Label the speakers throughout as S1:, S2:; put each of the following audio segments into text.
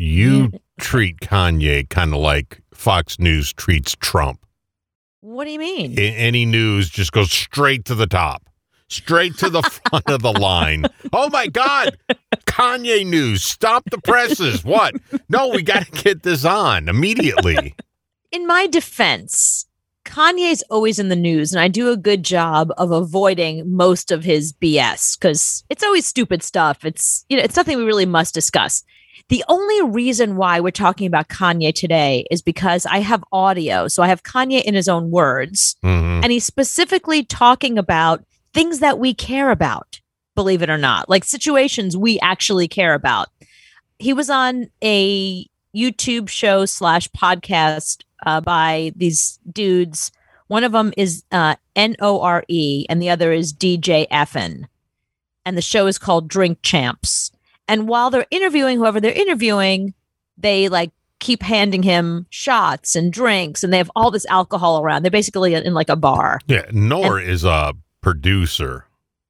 S1: You treat Kanye kind of like Fox News treats Trump.
S2: What do you mean?
S1: Any news just goes straight to the top, straight to the front of the line. Oh, my God. Kanye news. Stop the presses. What? No, we got to get this on immediately.
S2: In my defense, Kanye's always in the news, and I do a good job of avoiding most of his BS because it's always stupid stuff. It's something we really must discuss. The only reason why we're talking about Kanye today is because I have audio. So I have Kanye in his own words, and he's specifically talking about things that we care about, believe it or not, like situations we actually care about. He was on a YouTube show / podcast by these dudes. One of them is Nore, and the other is DJ Effin. And the show is called Drink Champs. And while they're interviewing whoever they're interviewing, they like keep handing him shots and drinks, and they have all this alcohol around. They're basically in like a bar.
S1: Yeah, Nore is a producer.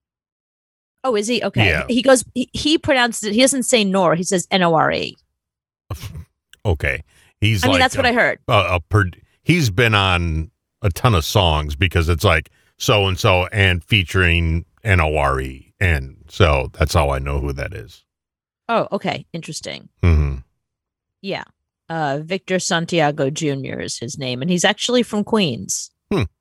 S2: Oh, is he? Okay.
S1: Yeah.
S2: He goes, he pronounces it, he doesn't say Nore, he says Nore.
S1: Okay.
S2: I mean, that's what I heard.
S1: He's been on a ton of songs because it's like so-and-so and featuring Nore. And so that's how I know who that is.
S2: Oh, okay. Interesting.
S1: Mm-hmm.
S2: Yeah. Victor Santiago Jr. is his name, and he's actually from Queens.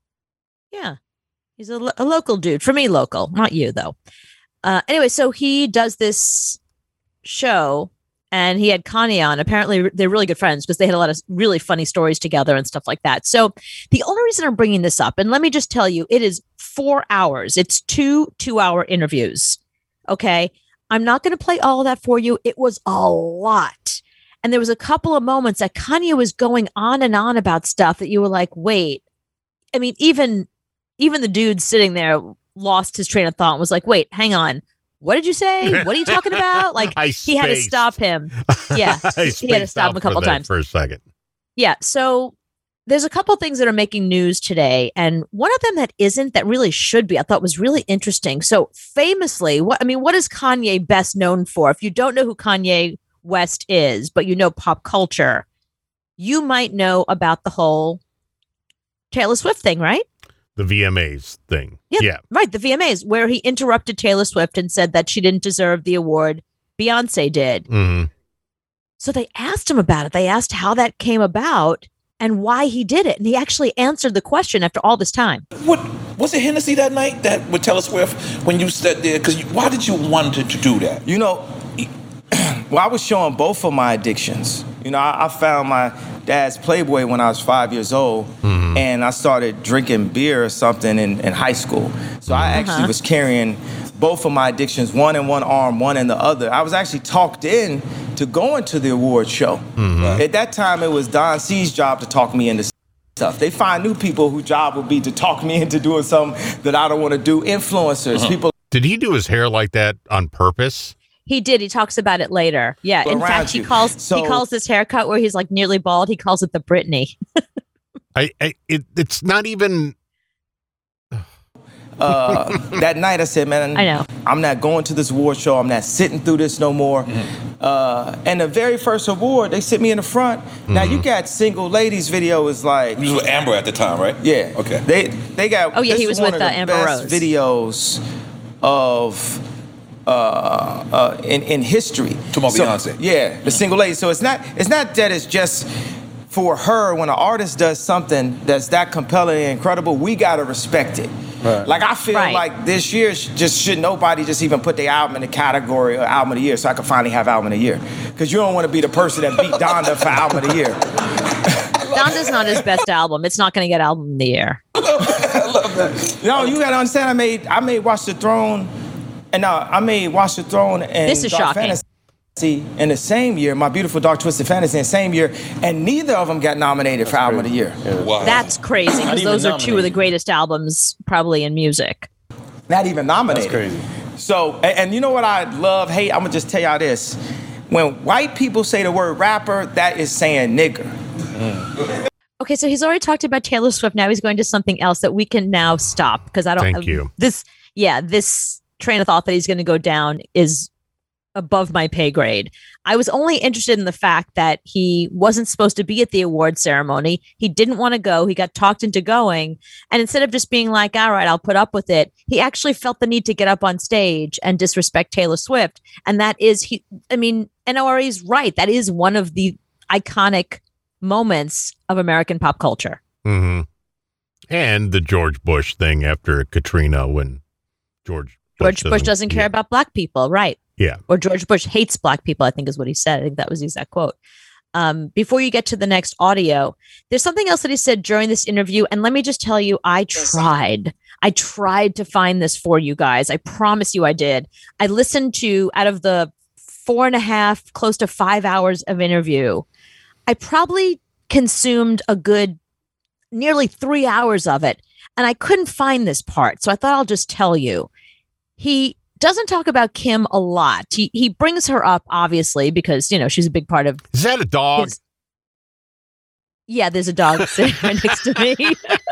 S2: Yeah. He's a local dude. For me, local. Not you, though. Anyway, so he does this show, and he had Kanye on. Apparently, they're really good friends because they had a lot of really funny stories together and stuff like that. So the only reason I'm bringing this up, and let me just tell you, it is 4 hours. It's two-hour interviews. Okay? I'm not going to play all of that for you. It was a lot. And there was a couple of moments that Kanye was going on and on about stuff that you were like, wait. I mean, even the dude sitting there lost his train of thought and was like, wait, hang on. What did you say? What are you talking about? Like, he had to stop him. Yeah. He had to stop him a couple times.
S1: For a second.
S2: Yeah. So there's a couple things that are making news today. And one of them that isn't, that really should be, I thought was really interesting. So famously, what is Kanye best known for? If you don't know who Kanye West is, but you know pop culture, you might know about the whole Taylor Swift thing, right?
S1: The VMAs thing.
S2: Yeah. Right. The VMAs, where he interrupted Taylor Swift and said that she didn't deserve the award Beyonce did.
S1: Mm-hmm.
S2: So they asked him about it. They asked how that came about and why he did it. And he actually answered the question after all this time.
S3: What was it, Hennessy that night that with Taylor Swift when you sat there? Because why did you want to do that?
S4: You know, well, I was showing both of my addictions. You know, I found my dad's Playboy when I was 5 years old, and I started drinking beer or something in high school. So I actually was carrying both of my addictions, one in one arm, one in the other. I was actually talked in to going to the award show. At that time, it was Don C's job to talk me into stuff. They find new people whose job would be to talk me into doing something that I don't want to do. Influencers, people.
S1: Did he do his hair like that on purpose?
S2: He did. He talks about it later. Yeah. In fact, he calls this haircut where he's like nearly bald, he calls it the Britney.
S1: It's not even.
S4: That night I said, man,
S2: I know.
S4: I'm not going to this award show. I'm not sitting through this no more. And the very first award, they sit me in the front. Now you got Single Ladies video is like.
S3: You was with Amber at the time, right?
S4: Yeah.
S3: Okay.
S4: They got.
S2: Oh yeah, he was with
S4: Amber
S2: Rose.
S4: Videos of. In history.
S3: To Beyonce.
S4: Yeah, the Single Ladies. So it's not that it's just for her. When an artist does something that's that compelling and incredible, we gotta respect it. Right. Like I feel like this year should nobody just even put their album in the category of album of the year, so I can finally have album of the year. Because you don't want to be the person that beat Donda for album of the year.
S2: Donda's not his best album. It's not going to get album of the year.
S4: I love that. No, you gotta understand. I made Watch the Throne. And now I made Watch the Throne and
S2: this is
S4: Dark
S2: shocking.
S4: Fantasy in the same year, My Beautiful Dark Twisted Fantasy in the same year, and neither of them got nominated for Album of the Year.
S3: Yeah. Wow.
S2: That's crazy, because those are two of the greatest albums probably in music.
S4: Not even nominated.
S3: That's crazy.
S4: So, and you know what I love, hate? I'm gonna just tell y'all this. When white people say the word rapper, that is saying nigger.
S2: Okay, so he's already talked about Taylor Swift. Now he's going to something else that we can now stop, because I don't.
S1: Thank you.
S2: This train of thought that he's going to go down is above my pay grade. I was only interested in the fact that he wasn't supposed to be at the award ceremony. He didn't want to go. He got talked into going. And instead of just being like, all right, I'll put up with it, he actually felt the need to get up on stage and disrespect Taylor Swift. And that is, NORE's right. That is one of the iconic moments of American pop culture.
S1: Mm-hmm. And the George Bush thing after Katrina, when George Bush doesn't care about black people. Right. Yeah.
S2: Or George Bush hates black people, I think is what he said. I think that was the exact quote. Before you get to the next audio, there's something else that he said during this interview. And let me just tell you, I tried to find this for you guys. I promise you I did. I listened to, out of the 4.5, close to 5 hours of interview, I probably consumed a good nearly 3 hours of it. And I couldn't find this part. So I thought I'll just tell you. He doesn't talk about Kim a lot. He brings her up, obviously, because, she's a big part of...
S1: Is that a dog?
S2: Yeah, there's a dog sitting right next to me.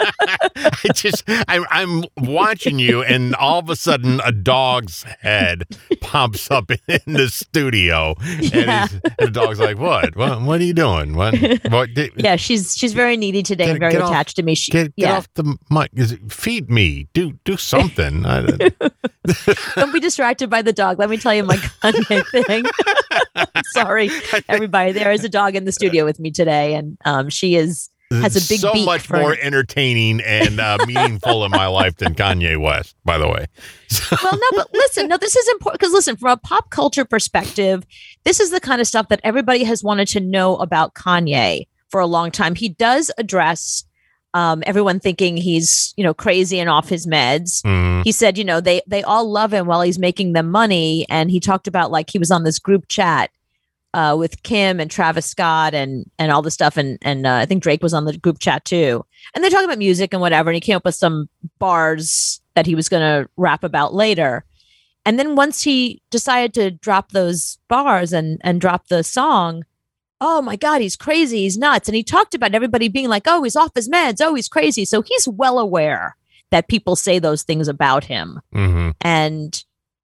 S1: I'm watching you, and all of a sudden, a dog's head pops up in the studio, and the dog's like, "What? What are you doing? What?"
S2: Yeah, she's very needy today and very attached to me.
S1: Get off the mic. Feed me. Do something.
S2: Don't be distracted by the dog. Let me tell you my Kanye thing. Sorry, everybody. There is a dog in the studio with me today, and she has a big
S1: so
S2: beak
S1: much more entertaining and meaningful in my life than Kanye West, by the way.
S2: Well, no, but listen, this is important because listen, from a pop culture perspective, this is the kind of stuff that everybody has wanted to know about Kanye for a long time. He does address everyone thinking he's, crazy and off his meds. Mm. He said, they all love him while he's making them money. And he talked about like he was on this group chat with Kim and Travis Scott and all this stuff. And I think Drake was on the group chat too. And they're talking about music and whatever. And he came up with some bars that he was going to rap about later. And then once he decided to drop those bars and drop the song, oh my God, he's crazy. He's nuts. And he talked about everybody being like, oh, he's off his meds. Oh, he's crazy. So he's well aware that people say those things about him. Mm-hmm. And,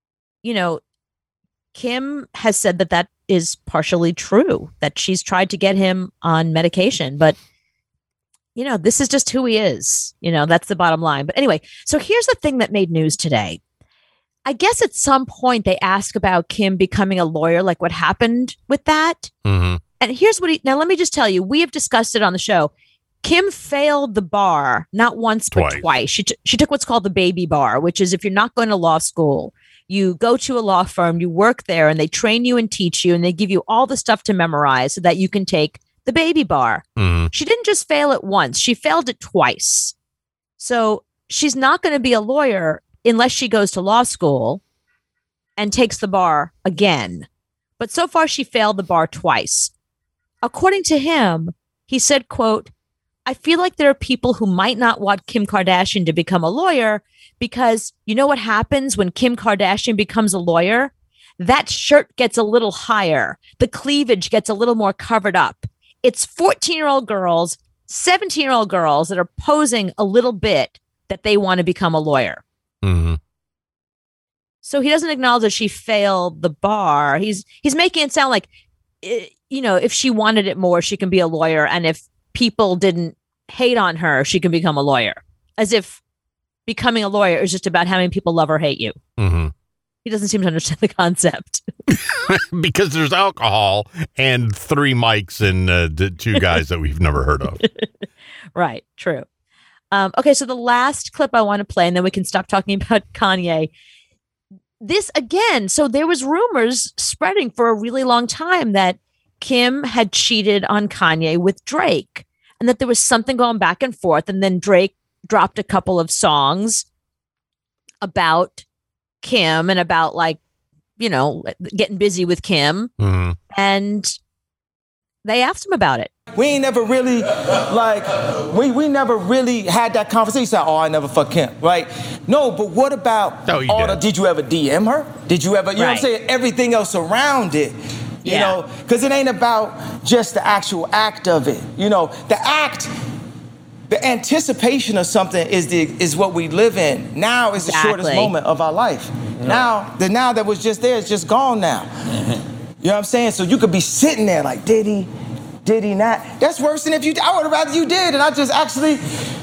S2: Kim has said that is partially true, that she's tried to get him on medication. But, this is just who he is. That's the bottom line. But anyway, so here's the thing that made news today. I guess at some point they asked about Kim becoming a lawyer, like what happened with that. Mm-hmm. And here's what now let me just tell you, we have discussed it on the show. Kim failed the bar, not once, but twice. She took what's called the baby bar, which is if you're not going to law school, you go to a law firm, you work there, and they train you and teach you, and they give you all the stuff to memorize so that you can take the baby bar. Mm. She didn't just fail it once. She failed it twice. So she's not going to be a lawyer unless she goes to law school and takes the bar again. But so far, she failed the bar twice. According to him, he said, quote, I feel like there are people who might not want Kim Kardashian to become a lawyer because you know what happens when Kim Kardashian becomes a lawyer? That shirt gets a little higher. The cleavage gets a little more covered up. It's 14-year-old girls, 17-year-old girls that are posing a little bit that they want to become a lawyer. Mm-hmm. So he doesn't acknowledge that she failed the bar. He's making it sound like, if she wanted it more, she can be a lawyer. And if people didn't hate on her, she can become a lawyer. As if becoming a lawyer is just about having people love or hate you. Mm-hmm. He doesn't seem to understand the concept.
S1: Because there's alcohol and 3 mics and the 2 guys that we've never heard of.
S2: Right. True. Okay. So the last clip I want to play, and then we can stop talking about Kanye. This again. So there was rumors spreading for a really long time that Kim had cheated on Kanye with Drake and that there was something going back and forth. And then Drake dropped a couple of songs about Kim and about getting busy with Kim. Mm-hmm. And they asked him about it.
S4: We ain't never really we never really had that conversation. Like, I never fucked Kim, right? No, but what about did you ever DM her? Did you ever, you know what I'm saying? Everything else around it. You know, because it ain't about just the actual act of it. The act the anticipation of something is what we live in. Now is the shortest moment of our life. Now, the now that was just there is just gone now. You know what I'm saying? So you could be sitting there like, did he not? That's worse than if you, I would have rather you did, and I just actually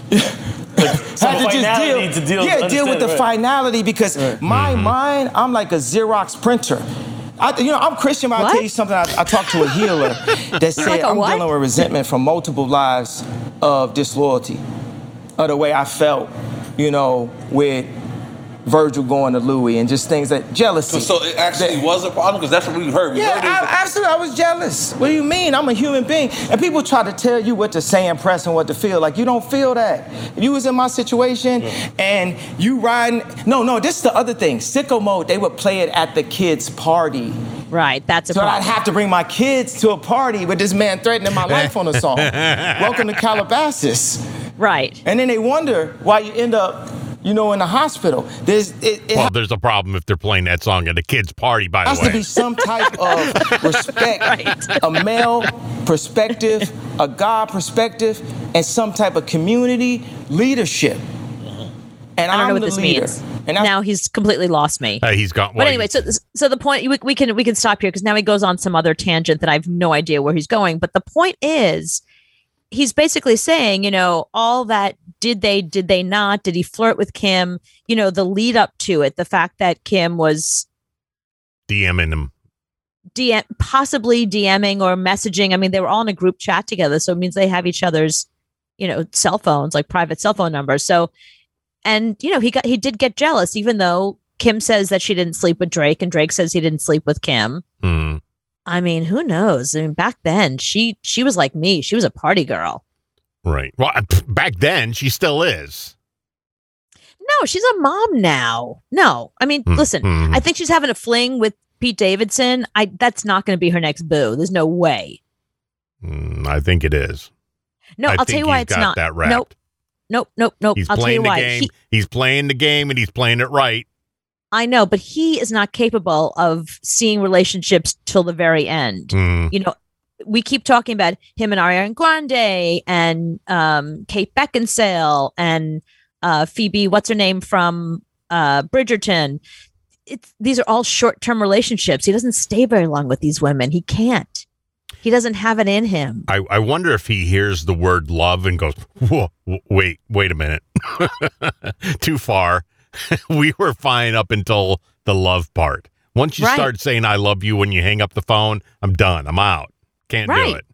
S4: had to deal with the finality, because my mind, I'm like a Xerox printer. I'm Christian, but I'll tell you something. I talked to a healer that said, I'm dealing with resentment from multiple lives of disloyalty, of the way I felt, with Virgil going to Louis, and just things that jealousy.
S3: So it actually was a problem, because that's what we heard.
S4: Absolutely. I was jealous. What do you mean? I'm a human being, and people try to tell you what to say and press and what to feel. Like, you don't feel that. If you was in my situation and you riding, no. This is the other thing. Sicko Mode. They would play it at the kids' party.
S2: Right, that's a problem.
S4: So I'd have to bring my kids to a party with this man threatening my life on a song. Welcome to Calabasas.
S2: Right.
S4: And then they wonder why you end up, in the hospital. There's
S1: a problem if they're playing that song at a kid's party, by the way.
S4: There has to be some type of respect, a male perspective, a God perspective, and some type of community leadership. And
S2: I don't know what
S4: the
S2: this
S4: leader.
S2: means. And now he's completely lost me.
S1: He's gone.
S2: But anyway, so the point, we can stop here, because now he goes on some other tangent that I have no idea where he's going. But the point is, he's basically saying, all that, did they not? Did he flirt with Kim? The lead up to it, the fact that Kim was
S1: DMing him.
S2: Possibly DMing or messaging. I mean, they were all in a group chat together. So it means they have each other's, cell phones, like private cell phone numbers. So, and, he did get jealous, even though Kim says that she didn't sleep with Drake and Drake says he didn't sleep with Kim. I mean, who knows? I mean, back then she was like me. She was a party girl.
S1: Right. Well, back then she still is.
S2: No, she's a mom now. No, I mean, listen, I think she's having a fling with Pete Davidson. That's not going to be her next boo. There's no way.
S1: I think it is.
S2: No, I'll tell you why it's not.
S1: That wrapped.
S2: Nope.
S1: He's
S2: I'll tell you why.
S1: Game. He's playing the game, and he's playing it right.
S2: I know, but he is not capable of seeing relationships till the very end. We keep talking about him and Ariana Grande and Kate Beckinsale and Phoebe, what's her name from Bridgerton. These are all short-term relationships. He doesn't stay very long with these women. He can't. He doesn't have it in him.
S1: I wonder if he hears the word love and goes, whoa, wait a minute. Too far. We were fine up until the love part. Once you start saying I love you when you hang up the phone, I'm done. I'm out. Can't do it.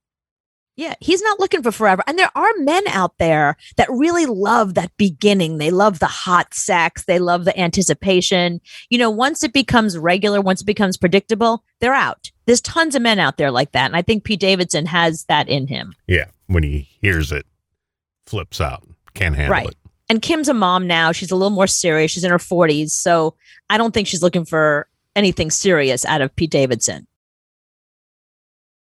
S2: Yeah, he's not looking for forever. And there are men out there that really love that beginning. They love the hot sex. They love the anticipation. Once it becomes regular, once it becomes predictable, they're out. There's tons of men out there like that. And I think Pete Davidson has that in him.
S1: Yeah, when he hears it, flips out. Can't handle it.
S2: And Kim's a mom now. She's a little more serious. She's in her 40s. So I don't think she's looking for anything serious out of Pete Davidson.